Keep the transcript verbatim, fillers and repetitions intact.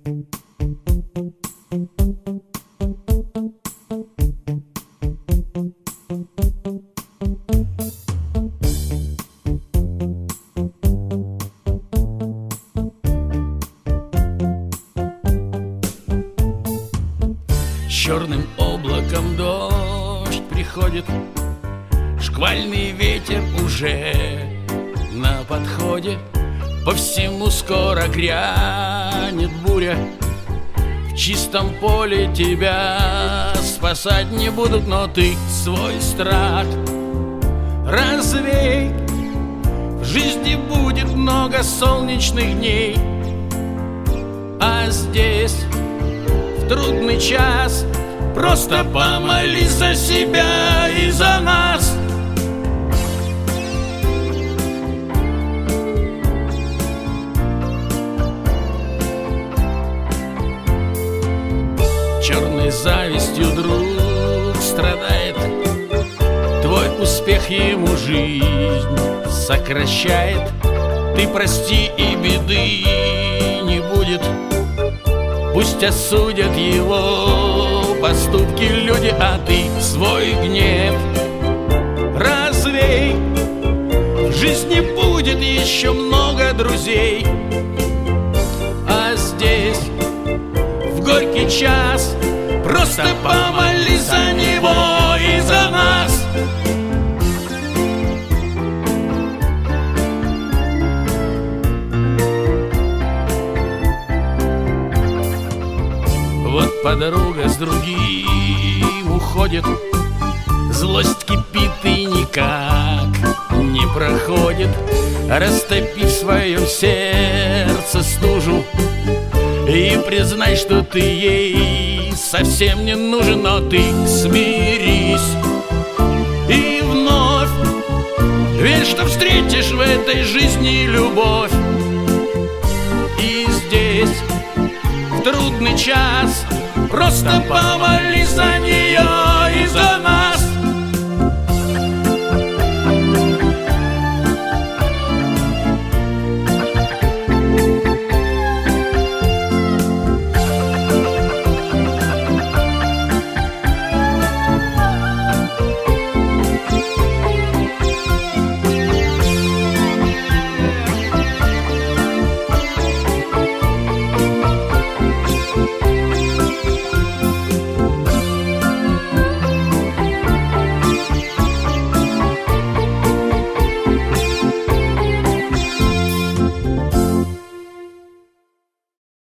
Черным облаком дождь приходит, шквальный ветер уже на подходе. По всему скоро грянет буря, в чистом поле тебя спасать не будут, но ты свой страх развей. В жизни будет много солнечных дней, а здесь в трудный час просто помолись за себя и за нас. Черной завистью друг страдает, твой успех ему жизнь сокращает. Ты прости, и беды не будет, пусть осудят его поступки люди, а ты свой гнев развей. В жизни будет еще много друзей, а здесь в горький час просто помолись за него и за нас. Вот подруга с другим уходит, злость кипит и никак не проходит. Растопи в своем сердце стужу и признай, что ты ей совсем не нужен, но ты смирись и вновь верь, что встретишь в этой жизни любовь. И здесь в трудный час просто помолись за нее и за нас.